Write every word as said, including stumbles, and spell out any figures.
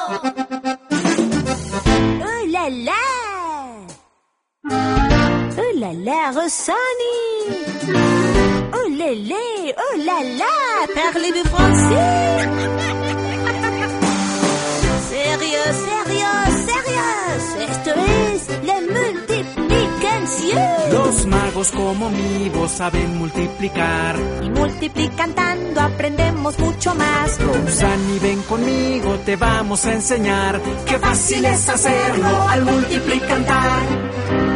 Oh là là! Oh là là, Rossani! Oh lélé! Oh là là! Parlez-vous français? Sérieux, sérieux, sérieux! Esto es la multiplicación. Los magos como mi voz saben multiplicar. Y multiplicando aprendemos mucho más. Rossani, ven conmigo, te vamos a enseñar. Qué fácil es hacerlo al multiplicar.